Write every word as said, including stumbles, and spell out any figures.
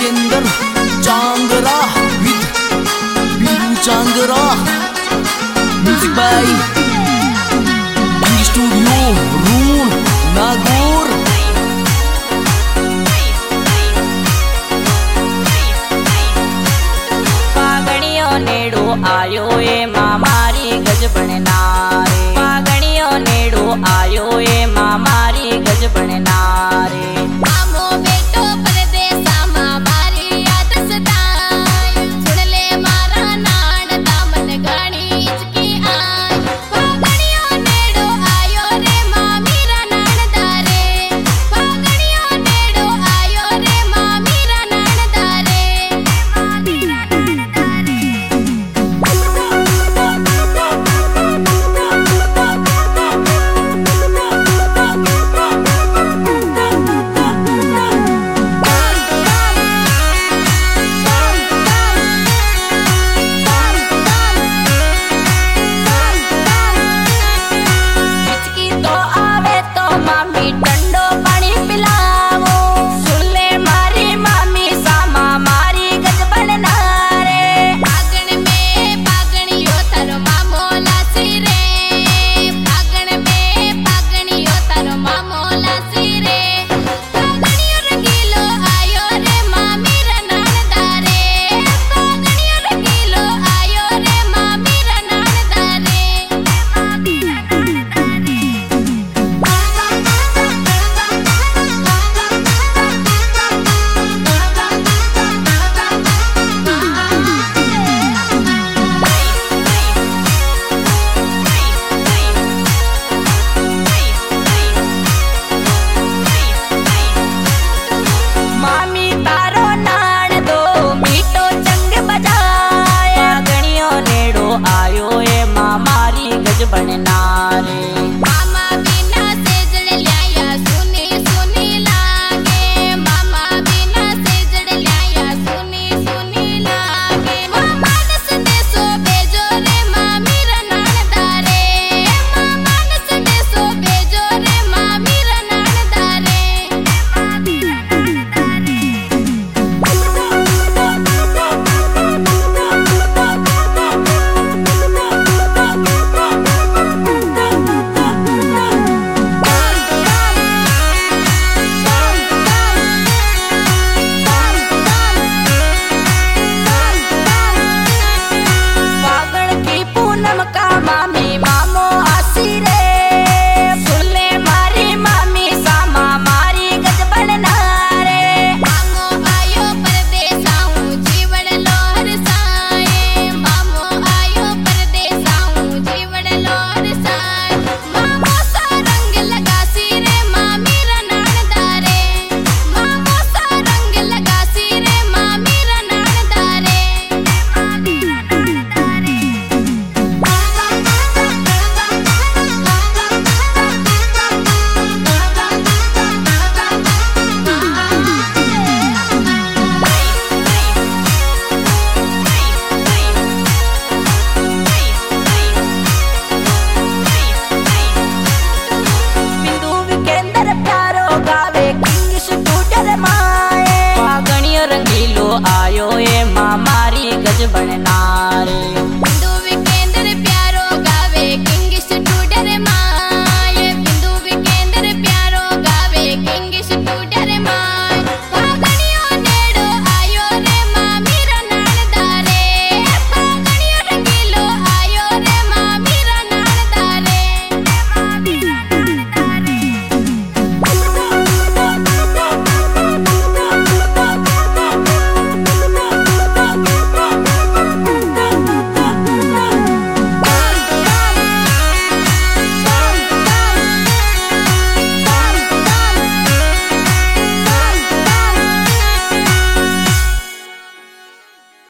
Jitendra Changra with Biru Changra music by studio room Nagaur. पागणियों नेड़ो आयो ए मामारी गजबण नारे, पागणियों नेड़ो आयो ए मामारी गजबण नारे। आमो बेटो परदेसा मामारी याद सताई, सुन ले मारा नान दामन घणी हिचकी आई। पागणियों नेड़ो आयो रे मामीरा नानदारे, पागणियों नेड़ो आयो रे मामीरा नानदारे, मामीरा नानदारे। हिचकी तो आवे तो मामी डंडो